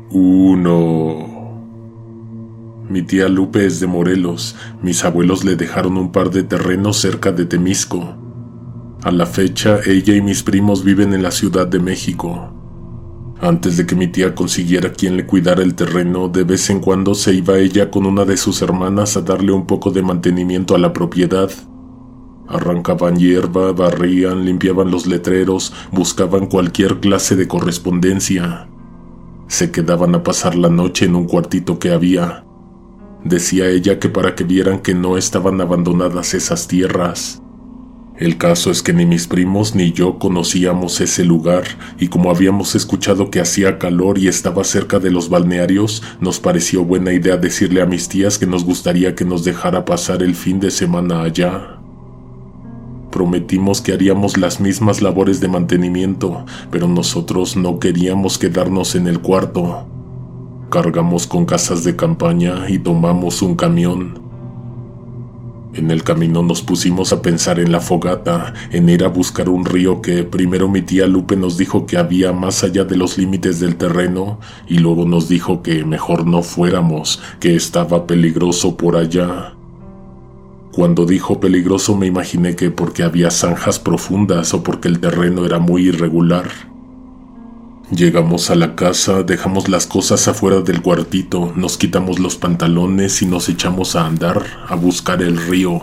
1. Mi tía Lupe es de Morelos. Mis abuelos le dejaron un par de terrenos cerca de Temisco. A la fecha, ella y mis primos viven en la Ciudad de México. Antes de que mi tía consiguiera quien le cuidara el terreno, de vez en cuando se iba ella con una de sus hermanas a darle un poco de mantenimiento a la propiedad. Arrancaban hierba, barrían, limpiaban los letreros, buscaban cualquier clase de correspondencia. Se quedaban a pasar la noche en un cuartito que había. Decía ella que para que vieran que no estaban abandonadas esas tierras. El caso es que ni mis primos ni yo conocíamos ese lugar, y como habíamos escuchado que hacía calor y estaba cerca de los balnearios, nos pareció buena idea decirle a mis tías que nos gustaría que nos dejara pasar el fin de semana allá. Prometimos que haríamos las mismas labores de mantenimiento, pero nosotros no queríamos quedarnos en el cuarto. Cargamos con casas de campaña y tomamos un camión. En el camino nos pusimos a pensar en la fogata, en ir a buscar un río que primero mi tía Lupe nos dijo que había más allá de los límites del terreno, y luego nos dijo que mejor no fuéramos, que estaba peligroso por allá. Cuando dijo peligroso me imaginé que porque había zanjas profundas o porque el terreno era muy irregular. Llegamos a la casa, dejamos las cosas afuera del cuartito, nos quitamos los pantalones y nos echamos a andar, a buscar el río.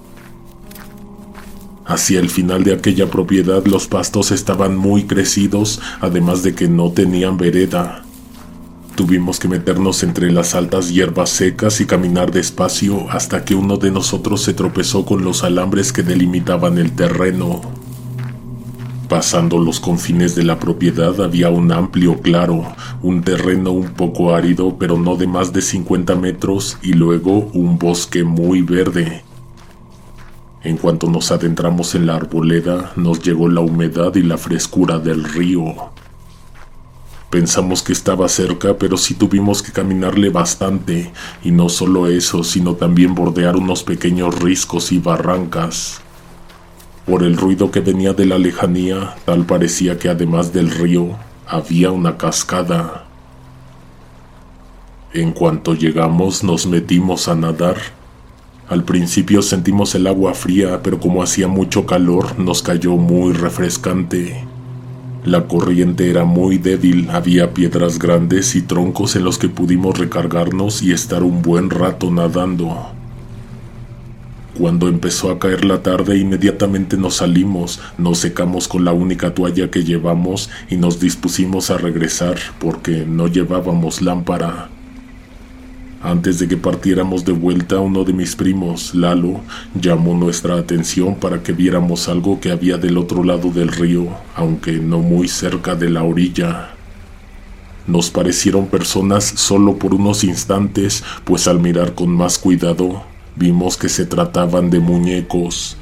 Hacia el final de aquella propiedad los pastos estaban muy crecidos, además de que no tenían vereda. Tuvimos que meternos entre las altas hierbas secas y caminar despacio hasta que uno de nosotros se tropezó con los alambres que delimitaban el terreno. Pasando los confines de la propiedad había un amplio claro, un terreno un poco árido pero no de más de 50 metros y luego un bosque muy verde. En cuanto nos adentramos en la arboleda, nos llegó la humedad y la frescura del río. Pensamos que estaba cerca, pero sí tuvimos que caminarle bastante, y no solo eso, sino también bordear unos pequeños riscos y barrancas. Por el ruido que venía de la lejanía, tal parecía que además del río, había una cascada. En cuanto llegamos, nos metimos a nadar. Al principio sentimos el agua fría, pero como hacía mucho calor, nos cayó muy refrescante. La corriente era muy débil, había piedras grandes y troncos en los que pudimos recargarnos y estar un buen rato nadando. Cuando empezó a caer la tarde, inmediatamente nos salimos, nos secamos con la única toalla que llevamos y nos dispusimos a regresar porque no llevábamos lámpara. Antes de que partiéramos de vuelta, uno de mis primos, Lalo, llamó nuestra atención para que viéramos algo que había del otro lado del río, aunque no muy cerca de la orilla. Nos parecieron personas solo por unos instantes, pues al mirar con más cuidado, vimos que se trataban de muñecos.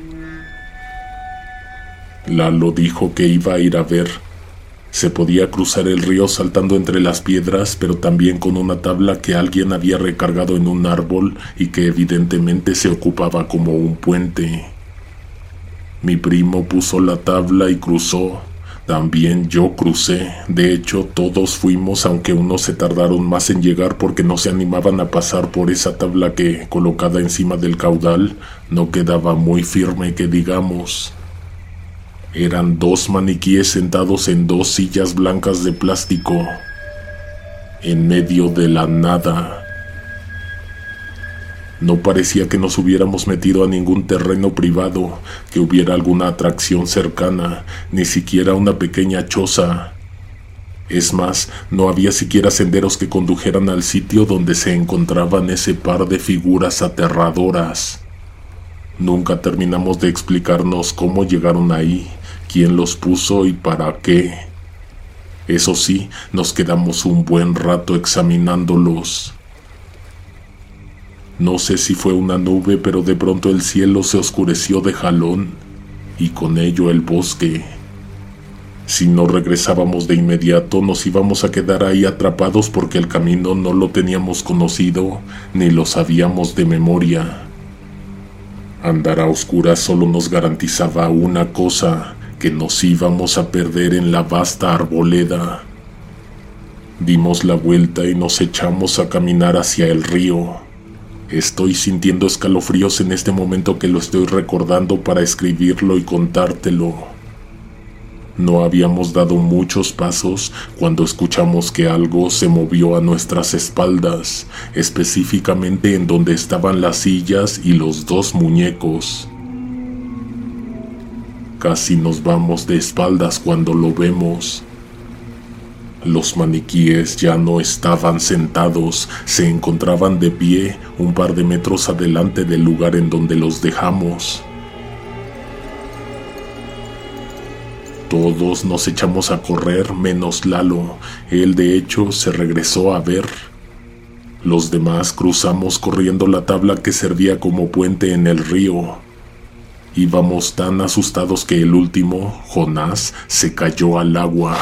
Lalo dijo que iba a ir a ver. Se podía cruzar el río saltando entre las piedras, pero también con una tabla que alguien había recargado en un árbol y que evidentemente se ocupaba como un puente. Mi primo puso la tabla y cruzó. También yo crucé. De hecho, todos fuimos, aunque unos se tardaron más en llegar porque no se animaban a pasar por esa tabla que, colocada encima del caudal, no quedaba muy firme que digamos. Eran 2 maniquíes sentados en 2 sillas blancas de plástico, en medio de la nada. No parecía que nos hubiéramos metido a ningún terreno privado, que hubiera alguna atracción cercana, ni siquiera una pequeña choza. Es más, no había siquiera senderos que condujeran al sitio donde se encontraban ese par de figuras aterradoras. Nunca terminamos de explicarnos cómo llegaron ahí, quién los puso y para qué. Eso sí, nos quedamos un buen rato examinándolos. No sé si fue una nube, pero de pronto el cielo se oscureció de jalón, y con ello el bosque. Si no regresábamos de inmediato, nos íbamos a quedar ahí atrapados porque el camino no lo teníamos conocido, ni lo sabíamos de memoria. Andar a oscuras solo nos garantizaba una cosa, que nos íbamos a perder en la vasta arboleda. Dimos la vuelta y nos echamos a caminar hacia el río. Estoy sintiendo escalofríos en este momento que lo estoy recordando para escribirlo y contártelo. No habíamos dado muchos pasos cuando escuchamos que algo se movió a nuestras espaldas, específicamente en donde estaban las sillas y los 2 muñecos. Casi nos vamos de espaldas cuando lo vemos. Los maniquíes ya no estaban sentados, se encontraban de pie un par de metros adelante del lugar en donde los dejamos. Todos nos echamos a correr menos Lalo. Él de hecho se regresó a ver. Los demás cruzamos corriendo la tabla que servía como puente en el río. Íbamos tan asustados que el último, Jonás, se cayó al agua.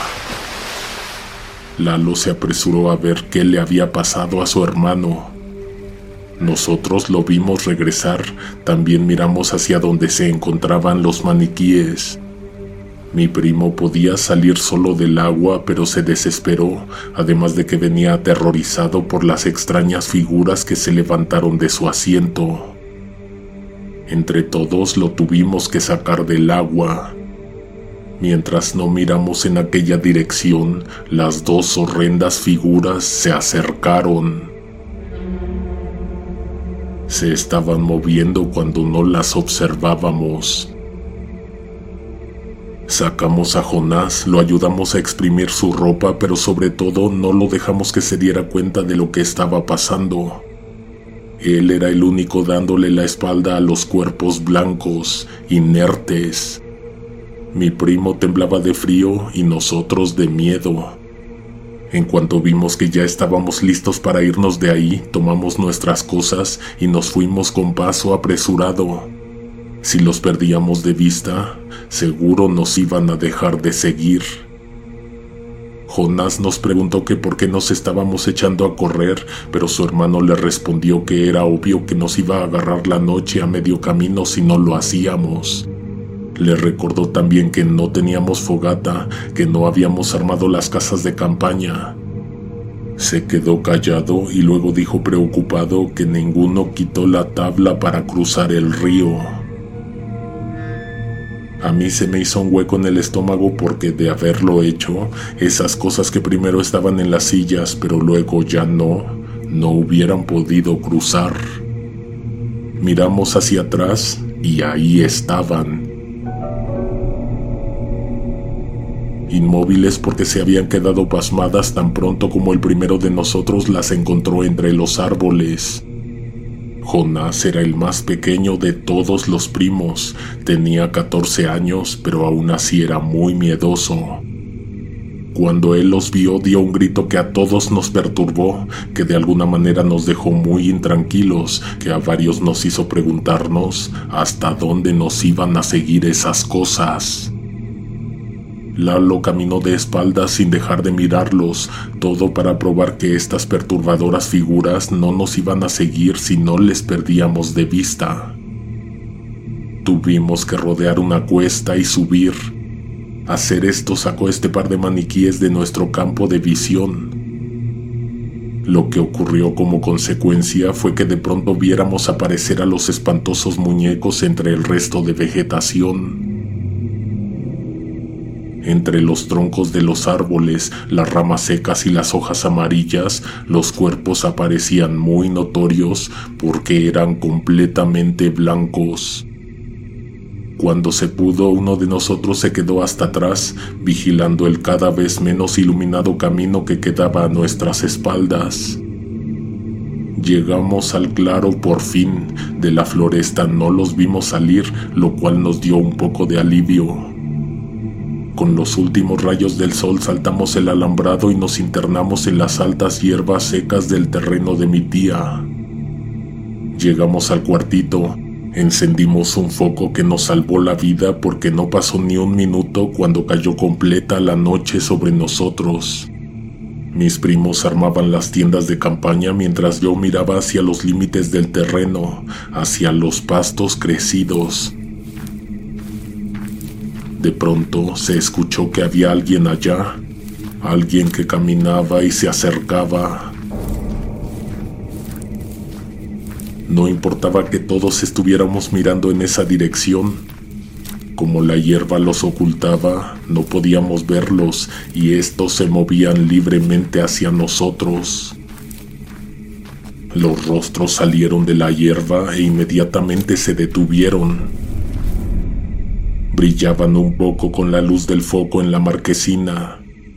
Lalo se apresuró a ver qué le había pasado a su hermano. Nosotros lo vimos regresar, también miramos hacia donde se encontraban los maniquíes. Mi primo podía salir solo del agua, pero se desesperó, además de que venía aterrorizado por las extrañas figuras que se levantaron de su asiento. Entre todos lo tuvimos que sacar del agua. Mientras no miramos en aquella dirección, las 2 horrendas figuras se acercaron. Se estaban moviendo cuando no las observábamos. Sacamos a Jonás, lo ayudamos a exprimir su ropa, pero sobre todo no lo dejamos que se diera cuenta de lo que estaba pasando. Él era el único dándole la espalda a los cuerpos blancos, inertes. Mi primo temblaba de frío y nosotros de miedo. En cuanto vimos que ya estábamos listos para irnos de ahí, tomamos nuestras cosas y nos fuimos con paso apresurado. Si los perdíamos de vista, seguro nos iban a dejar de seguir. Jonás nos preguntó que por qué nos estábamos echando a correr, pero su hermano le respondió que era obvio que nos iba a agarrar la noche a medio camino si no lo hacíamos. Le recordó también que no teníamos fogata, que no habíamos armado las casas de campaña. Se quedó callado y luego dijo preocupado que ninguno quitó la tabla para cruzar el río. A mí se me hizo un hueco en el estómago porque de haberlo hecho, esas cosas que primero estaban en las sillas pero luego ya no hubieran podido cruzar. Miramos hacia atrás y ahí estaban. Inmóviles porque se habían quedado pasmadas tan pronto como el primero de nosotros las encontró entre los árboles. Jonás era el más pequeño de todos los primos, tenía 14 años, pero aún así era muy miedoso. Cuando él los vio, dio un grito que a todos nos perturbó, que de alguna manera nos dejó muy intranquilos, que a varios nos hizo preguntarnos hasta dónde nos iban a seguir esas cosas. Lalo caminó de espaldas sin dejar de mirarlos, todo para probar que estas perturbadoras figuras no nos iban a seguir si no les perdíamos de vista. Tuvimos que rodear una cuesta y subir. Hacer esto sacó este par de maniquíes de nuestro campo de visión. Lo que ocurrió como consecuencia fue que de pronto viéramos aparecer a los espantosos muñecos entre el resto de vegetación. Entre los troncos de los árboles, las ramas secas y las hojas amarillas, los cuerpos aparecían muy notorios porque eran completamente blancos. Cuando se pudo, uno de nosotros se quedó hasta atrás, vigilando el cada vez menos iluminado camino que quedaba a nuestras espaldas. Llegamos al claro por fin. De la floresta no los vimos salir, lo cual nos dio un poco de alivio. Con los últimos rayos del sol saltamos el alambrado y nos internamos en las altas hierbas secas del terreno de mi tía. Llegamos al cuartito, encendimos un foco que nos salvó la vida porque no pasó ni un minuto cuando cayó completa la noche sobre nosotros. Mis primos armaban las tiendas de campaña mientras yo miraba hacia los límites del terreno, hacia los pastos crecidos. De pronto se escuchó que había alguien allá. Alguien que caminaba y se acercaba. No importaba que todos estuviéramos mirando en esa dirección. Como la hierba los ocultaba, no podíamos verlos y estos se movían libremente hacia nosotros. Los rostros salieron de la hierba e inmediatamente se detuvieron. Brillaban un poco con la luz del foco en la marquesina.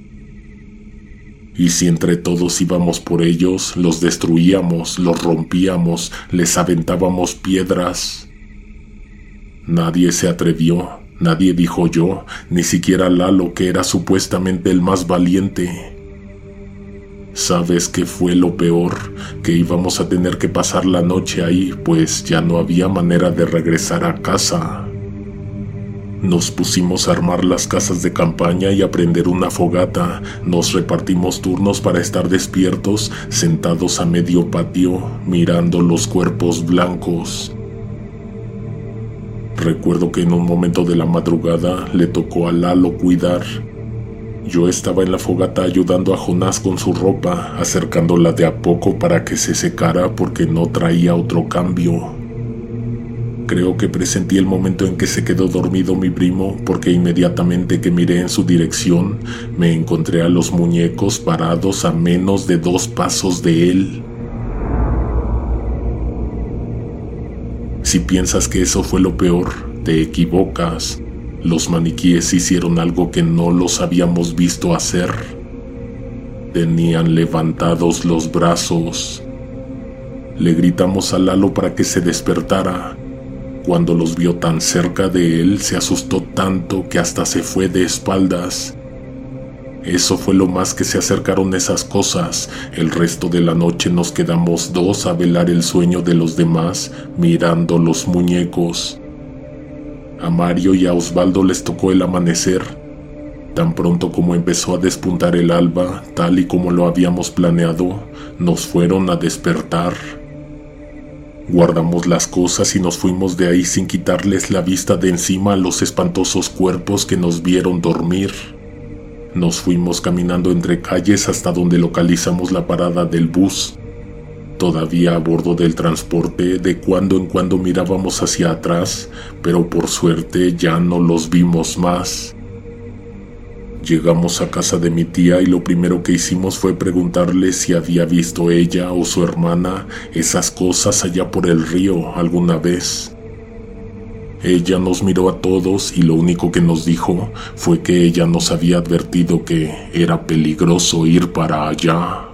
Y si entre todos íbamos por ellos, los destruíamos, los rompíamos, les aventábamos piedras. Nadie se atrevió, nadie dijo yo, ni siquiera Lalo, que era supuestamente el más valiente. ¿Sabes qué fue lo peor? Que íbamos a tener que pasar la noche ahí, pues ya no había manera de regresar a casa. Nos pusimos a armar las casas de campaña y a prender una fogata. Nos repartimos turnos para estar despiertos, sentados a medio patio, mirando los cuerpos blancos. Recuerdo que en un momento de la madrugada le tocó a Lalo cuidar. Yo estaba en la fogata ayudando a Jonás con su ropa, acercándola de a poco para que se secara porque no traía otro cambio. Creo que presentí el momento en que se quedó dormido mi primo, porque inmediatamente que miré en su dirección, me encontré a los muñecos parados a menos de 2 pasos de él. Si piensas que eso fue lo peor, te equivocas. Los maniquíes hicieron algo que no los habíamos visto hacer. Tenían levantados los brazos. Le gritamos a Lalo para que se despertara. Cuando los vio tan cerca de él, se asustó tanto que hasta se fue de espaldas. Eso fue lo más que se acercaron esas cosas. El resto de la noche nos quedamos 2 a velar el sueño de los demás, mirando los muñecos. A Mario y a Osvaldo les tocó el amanecer. Tan pronto como empezó a despuntar el alba, tal y como lo habíamos planeado, nos fueron a despertar. Guardamos las cosas y nos fuimos de ahí sin quitarles la vista de encima a los espantosos cuerpos que nos vieron dormir. Nos fuimos caminando entre calles hasta donde localizamos la parada del bus. Todavía a bordo del transporte, de cuando en cuando mirábamos hacia atrás, pero por suerte ya no los vimos más. Llegamos a casa de mi tía y lo primero que hicimos fue preguntarle si había visto ella o su hermana esas cosas allá por el río alguna vez. Ella nos miró a todos y lo único que nos dijo fue que ella nos había advertido que era peligroso ir para allá.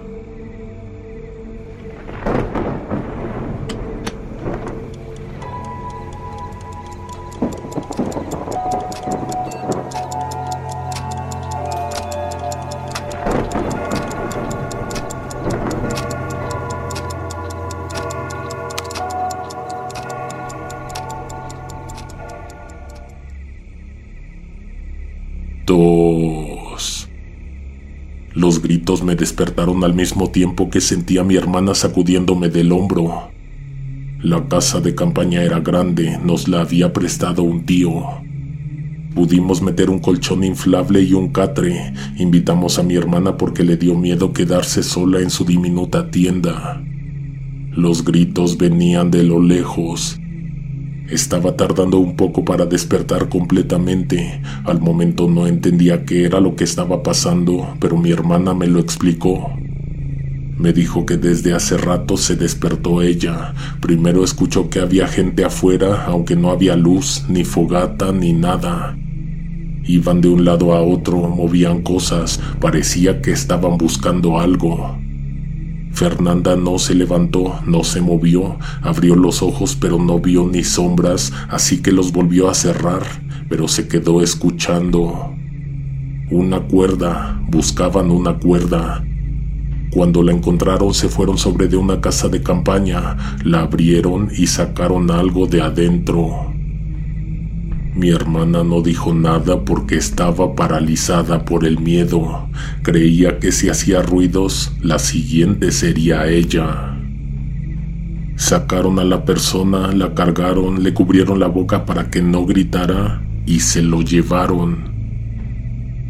Los gritos me despertaron al mismo tiempo que sentí a mi hermana sacudiéndome del hombro. La casa de campaña era grande, nos la había prestado un tío. Pudimos meter un colchón inflable y un catre. Invitamos a mi hermana porque le dio miedo quedarse sola en su diminuta tienda. Los gritos venían de lo lejos. Estaba tardando un poco para despertar completamente. Al momento no entendía qué era lo que estaba pasando, pero mi hermana me lo explicó. Me dijo que desde hace rato se despertó ella. Primero escuchó que había gente afuera, aunque no había luz, ni fogata, ni nada. Iban de un lado a otro, movían cosas, parecía que estaban buscando algo. Fernanda no se levantó, no se movió, abrió los ojos pero no vio ni sombras, así que los volvió a cerrar, pero se quedó escuchando. Una cuerda, buscaban una cuerda. Cuando la encontraron se fueron sobre de una casa de campaña, la abrieron y sacaron algo de adentro. Mi hermana no dijo nada porque estaba paralizada por el miedo. Creía que si hacía ruidos, la siguiente sería ella. Sacaron a la persona, la cargaron, le cubrieron la boca para que no gritara y se lo llevaron.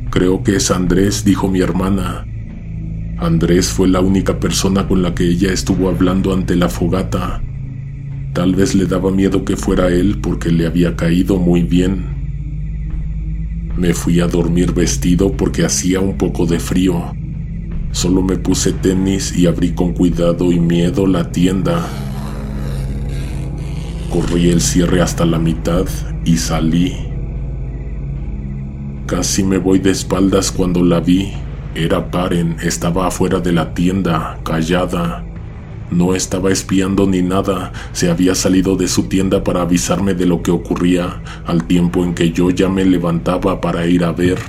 Creo que es Andrés, dijo mi hermana. Andrés fue la única persona con la que ella estuvo hablando ante la fogata. Tal vez le daba miedo que fuera él porque le había caído muy bien. Me fui a dormir vestido porque hacía un poco de frío. Solo me puse tenis y abrí con cuidado y miedo la tienda. Corrí el cierre hasta la mitad y salí. Casi me voy de espaldas cuando la vi. Era Karen, estaba afuera de la tienda, callada. No estaba espiando ni nada, se había salido de su tienda para avisarme de lo que ocurría, al tiempo en que yo ya me levantaba para ir a ver.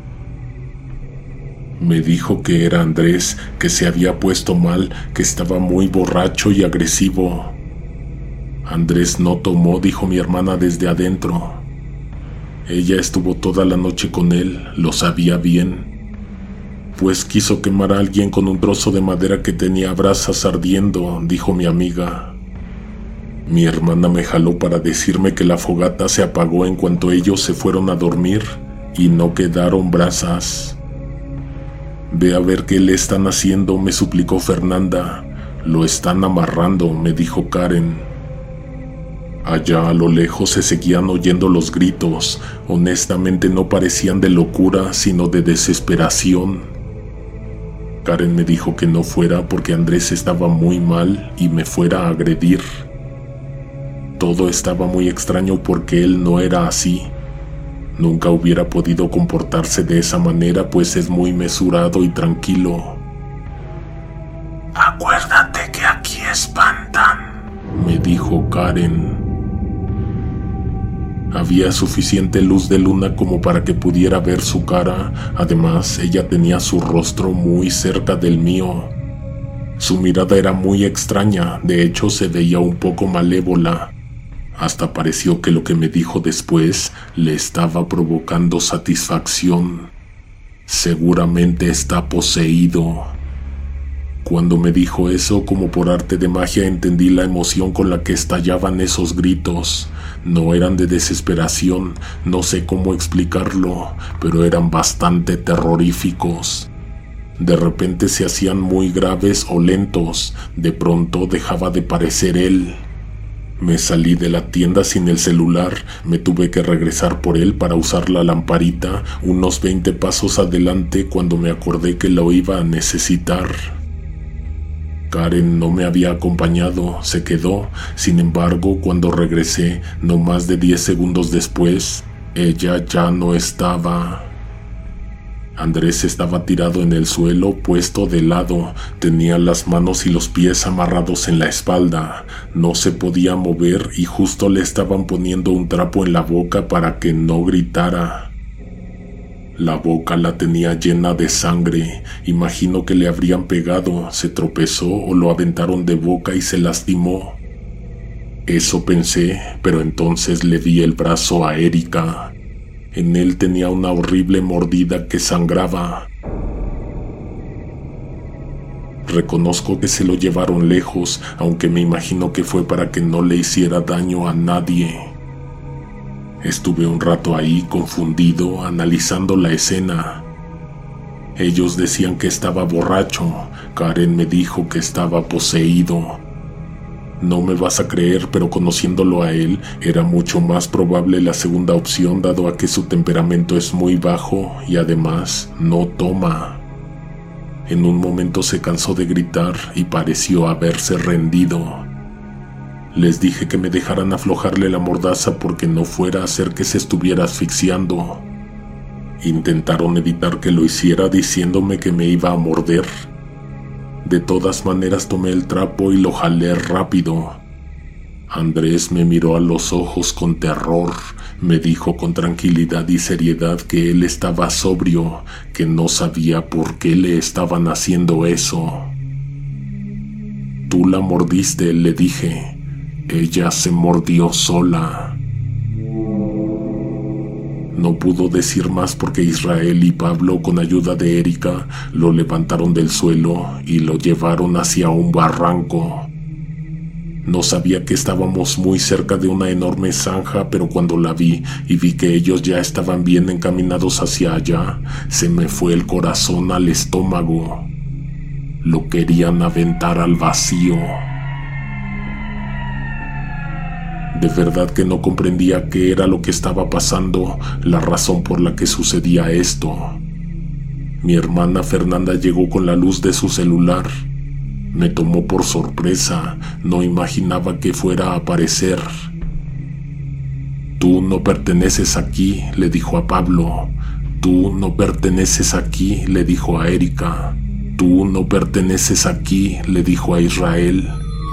Me dijo que era Andrés, que se había puesto mal, que estaba muy borracho y agresivo. Andrés no tomó, dijo mi hermana desde adentro. Ella estuvo toda la noche con él, lo sabía bien. Pues quiso quemar a alguien con un trozo de madera que tenía brasas ardiendo, dijo mi amiga. Mi hermana me jaló para decirme que la fogata se apagó en cuanto ellos se fueron a dormir y no quedaron brasas. Ve a ver qué le están haciendo, me suplicó Fernanda. Lo están amarrando, me dijo Karen. Allá a lo lejos se seguían oyendo los gritos. Honestamente no parecían de locura, sino de desesperación. Karen me dijo que no fuera porque Andrés estaba muy mal y me fuera a agredir. Todo estaba muy extraño porque él no era así. Nunca hubiera podido comportarse de esa manera, pues es muy mesurado y tranquilo. Acuérdate que aquí espantan, me dijo Karen. Había suficiente luz de luna como para que pudiera ver su cara. Además, ella tenía su rostro muy cerca del mío. Su mirada era muy extraña, de hecho se veía un poco malévola. Hasta pareció que lo que me dijo después le estaba provocando satisfacción. Seguramente está poseído. Cuando me dijo eso, como por arte de magia, entendí la emoción con la que estallaban esos gritos. No eran de desesperación, no sé cómo explicarlo, pero eran bastante terroríficos. De repente se hacían muy graves o lentos, de pronto dejaba de parecer él. Me salí de la tienda sin el celular, me tuve que regresar por él para usar la lamparita unos 20 pasos adelante cuando me acordé que lo iba a necesitar. Karen no me había acompañado, se quedó. Sin embargo, cuando regresé, no más de 10 segundos después, ella ya no estaba. Andrés estaba tirado en el suelo, puesto de lado. Tenía las manos y los pies amarrados en la espalda. No se podía mover y justo le estaban poniendo un trapo en la boca para que no gritara. La boca la tenía llena de sangre. Imagino que le habrían pegado, se tropezó o lo aventaron de boca y se lastimó. Eso pensé, pero entonces le di el brazo a Erika. En él tenía una horrible mordida que sangraba. Reconozco que se lo llevaron lejos, aunque me imagino que fue para que no le hiciera daño a nadie. Estuve un rato ahí confundido, analizando la escena. Ellos decían que estaba borracho. Karen me dijo que estaba poseído. No me vas a creer, pero conociéndolo a él, era mucho más probable la segunda opción, dado a que su temperamento es muy bajo y además no toma. En un momento se cansó de gritar y pareció haberse rendido. Les dije que me dejaran aflojarle la mordaza porque no fuera a hacer que se estuviera asfixiando. Intentaron evitar que lo hiciera diciéndome que me iba a morder. De todas maneras tomé el trapo y lo jalé rápido. Andrés me miró a los ojos con terror. Me dijo con tranquilidad y seriedad que él estaba sobrio, que no sabía por qué le estaban haciendo eso. Tú la mordiste, le dije. Ella se mordió sola. No pudo decir más porque Israel y Pablo, con ayuda de Erika, lo levantaron del suelo y lo llevaron hacia un barranco. No sabía que estábamos muy cerca de una enorme zanja, pero cuando la vi y vi que ellos ya estaban bien encaminados hacia allá, se me fue el corazón al estómago. Lo querían aventar al vacío. De verdad que no comprendía qué era lo que estaba pasando, la razón por la que sucedía esto. Mi hermana Fernanda llegó con la luz de su celular. Me tomó por sorpresa, no imaginaba que fuera a aparecer. Tú no perteneces aquí, le dijo a Pablo. Tú no perteneces aquí, le dijo a Erika. Tú no perteneces aquí, le dijo a Israel.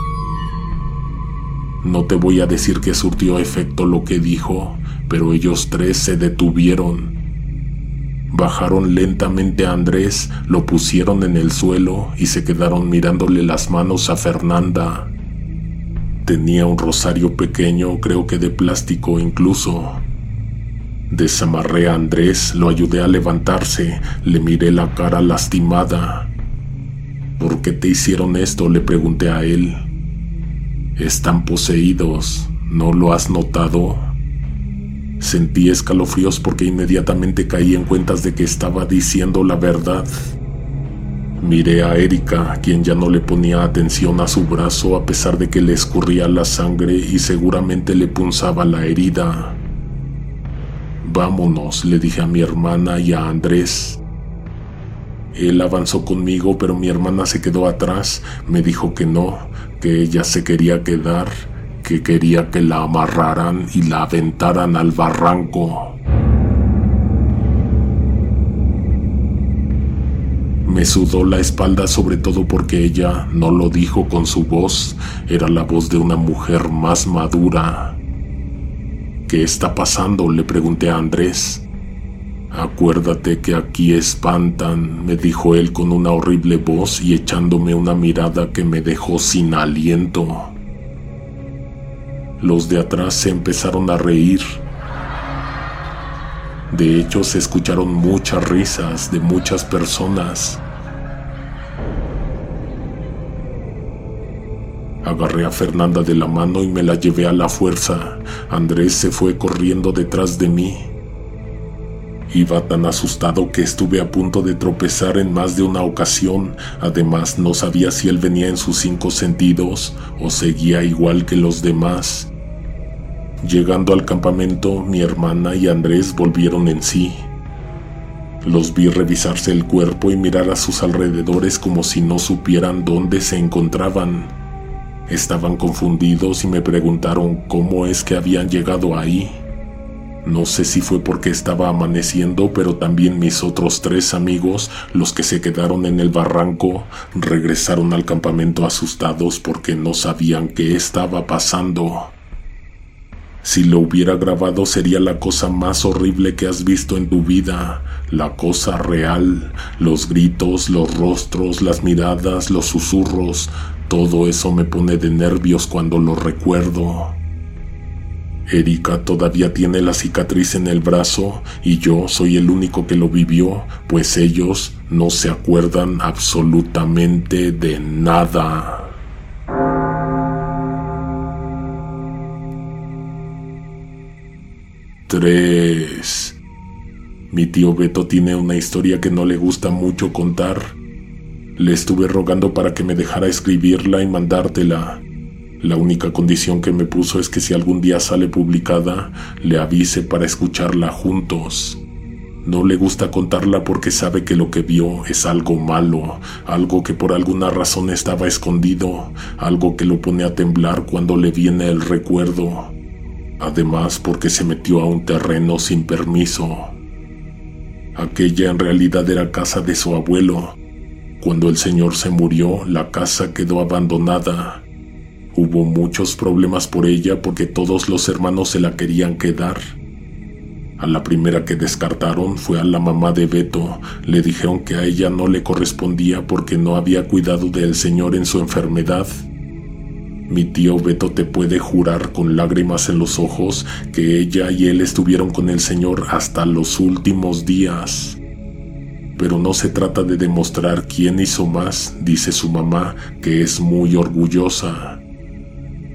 No te voy a decir que surtió efecto lo que dijo, pero ellos tres se detuvieron. Bajaron lentamente a Andrés, lo pusieron en el suelo y se quedaron mirándole las manos a Fernanda. Tenía un rosario pequeño, creo que de plástico incluso. Desamarré a Andrés, lo ayudé a levantarse, le miré la cara lastimada. ¿Por qué te hicieron esto?, le pregunté a él. Están poseídos, ¿no lo has notado? Sentí escalofríos porque inmediatamente caí en cuentas de que estaba diciendo la verdad. Miré a Erika, quien ya no le ponía atención a su brazo a pesar de que le escurría la sangre y seguramente le punzaba la herida. Vámonos, le dije a mi hermana y a Andrés. Él avanzó conmigo, pero mi hermana se quedó atrás. Me dijo que no, que ella se quería quedar, que quería que la amarraran y la aventaran al barranco. Me sudó la espalda, sobre todo porque ella no lo dijo con su voz, era la voz de una mujer más madura. ¿Qué está pasando?, le pregunté a Andrés. Acuérdate que aquí espantan, me dijo él con una horrible voz y echándome una mirada que me dejó sin aliento. Los de atrás se empezaron a reír. De hecho, se escucharon muchas risas de muchas personas. Agarré a Fernanda de la mano y me la llevé a la fuerza. Andrés se fue corriendo detrás de mí. Iba tan asustado que estuve a punto de tropezar en más de una ocasión. Además, no sabía si él venía en sus 5 sentidos o seguía igual que los demás. Llegando al campamento, mi hermana y Andrés volvieron en sí. Los vi revisarse el cuerpo y mirar a sus alrededores como si no supieran dónde se encontraban. Estaban confundidos y me preguntaron cómo es que habían llegado ahí. No sé si fue porque estaba amaneciendo, pero también mis otros 3 amigos, los que se quedaron en el barranco, regresaron al campamento asustados porque no sabían qué estaba pasando. Si lo hubiera grabado sería la cosa más horrible que has visto en tu vida, la cosa real, los gritos, los rostros, las miradas, los susurros, todo eso me pone de nervios cuando lo recuerdo. Erika todavía tiene la cicatriz en el brazo y yo soy el único que lo vivió, pues ellos no se acuerdan absolutamente de nada. Tres. Mi tío Beto tiene una historia que no le gusta mucho contar. Le estuve rogando para que me dejara escribirla y mandártela. La única condición que me puso es que si algún día sale publicada, le avise para escucharla juntos. No le gusta contarla porque sabe que lo que vio es algo malo, algo que por alguna razón estaba escondido, algo que lo pone a temblar cuando le viene el recuerdo. Además, porque se metió a un terreno sin permiso. Aquella en realidad era casa de su abuelo. Cuando el señor se murió, la casa quedó abandonada. Hubo muchos problemas por ella porque todos los hermanos se la querían quedar. A la primera que descartaron fue a la mamá de Beto. Le dijeron que a ella no le correspondía porque no había cuidado del señor en su enfermedad. Mi tío Beto te puede jurar con lágrimas en los ojos que ella y él estuvieron con el señor hasta los últimos días. Pero no se trata de demostrar quién hizo más, dice su mamá, que es muy orgullosa.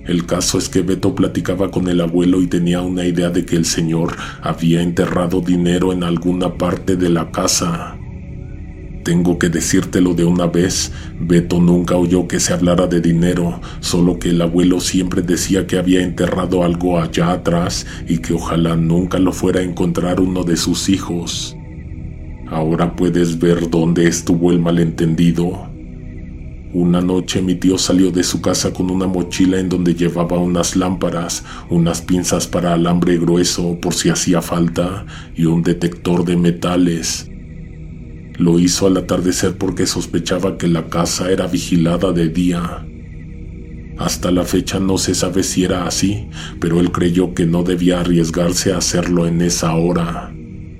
El caso es que Beto platicaba con el abuelo y tenía una idea de que el señor había enterrado dinero en alguna parte de la casa. Tengo que decírtelo de una vez, Beto nunca oyó que se hablara de dinero, solo que el abuelo siempre decía que había enterrado algo allá atrás y que ojalá nunca lo fuera a encontrar uno de sus hijos. Ahora puedes ver dónde estuvo el malentendido. Una noche mi tío salió de su casa con una mochila en donde llevaba unas lámparas, unas pinzas para alambre grueso por si hacía falta y un detector de metales. Lo hizo al atardecer porque sospechaba que la casa era vigilada de día. Hasta la fecha no se sabe si era así, pero él creyó que no debía arriesgarse a hacerlo en esa hora.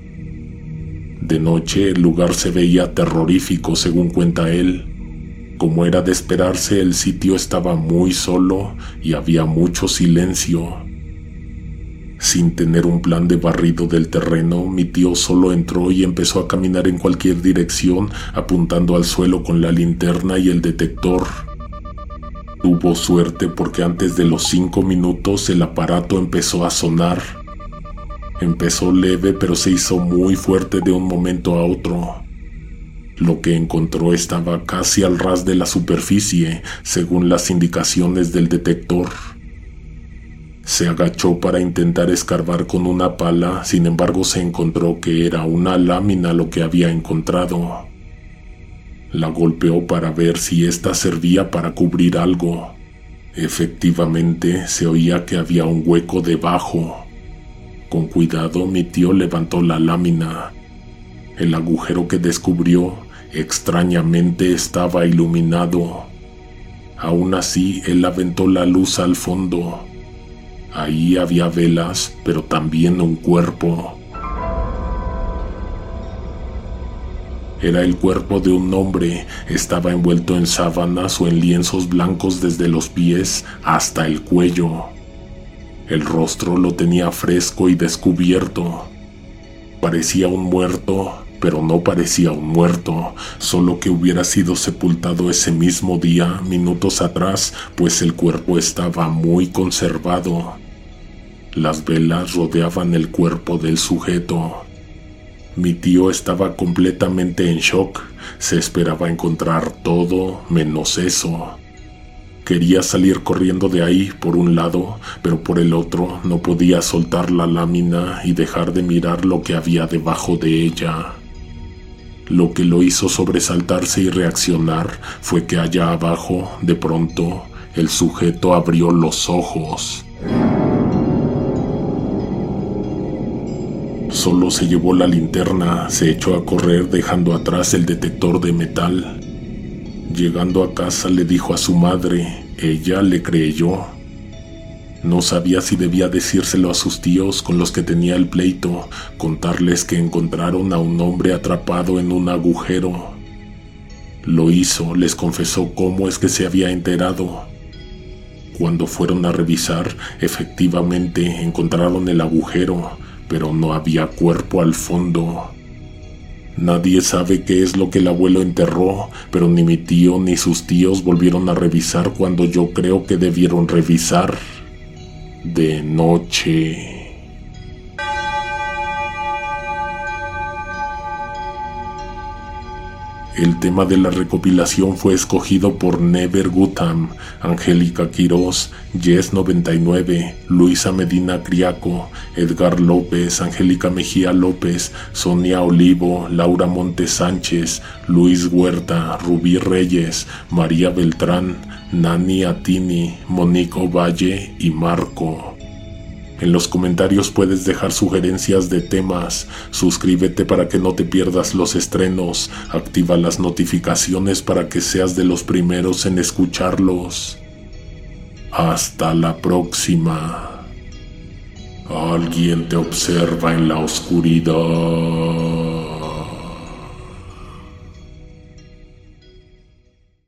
De noche el lugar se veía terrorífico, según cuenta él. Como era de esperarse, el sitio estaba muy solo y había mucho silencio. Sin tener un plan de barrido del terreno, mi tío solo entró y empezó a caminar en cualquier dirección, apuntando al suelo con la linterna y el detector. Tuvo suerte porque antes de los 5 minutos el aparato empezó a sonar. Empezó leve, pero se hizo muy fuerte de un momento a otro. Lo que encontró estaba casi al ras de la superficie, según las indicaciones del detector. Se agachó para intentar escarbar con una pala, sin embargo se encontró que era una lámina lo que había encontrado. La golpeó para ver si ésta servía para cubrir algo. Efectivamente, se oía que había un hueco debajo. Con cuidado, mi tío levantó la lámina. El agujero que descubrió, extrañamente, estaba iluminado. Aún así, él aventó la luz al fondo. Ahí había velas, pero también un cuerpo. Era el cuerpo de un hombre. Estaba envuelto en sábanas o en lienzos blancos desde los pies hasta el cuello. El rostro lo tenía fresco y descubierto. Parecía un muerto, pero no parecía un muerto, solo que hubiera sido sepultado ese mismo día, minutos atrás, pues el cuerpo estaba muy conservado. Las velas rodeaban el cuerpo del sujeto. Mi tío estaba completamente en shock. Se esperaba encontrar todo menos eso. Quería salir corriendo de ahí por un lado, pero por el otro no podía soltar la lámina y dejar de mirar lo que había debajo de ella. Lo que lo hizo sobresaltarse y reaccionar fue que allá abajo, de pronto, el sujeto abrió los ojos. Solo se llevó la linterna, se echó a correr dejando atrás el detector de metal. Llegando a casa le dijo a su madre, ella le creyó. No sabía si debía decírselo a sus tíos con los que tenía el pleito, contarles que encontraron a un hombre atrapado en un agujero. Lo hizo, les confesó cómo es que se había enterado. Cuando fueron a revisar, efectivamente encontraron el agujero, pero no había cuerpo al fondo. Nadie sabe qué es lo que el abuelo enterró, pero ni mi tío ni sus tíos volvieron a revisar cuando yo creo que debieron revisar. De noche. El tema de la recopilación fue escogido por Never Gutam, Angélica Quirós, Yes99, Luisa Medina Criaco, Edgar López, Angélica Mejía López, Sonia Olivo, Laura Montes Sánchez, Luis Huerta, Rubí Reyes, María Beltrán, Nani Atini, Monique Valle y Marco. En los comentarios puedes dejar sugerencias de temas, suscríbete para que no te pierdas los estrenos, activa las notificaciones para que seas de los primeros en escucharlos. Hasta la próxima. Alguien te observa en la oscuridad.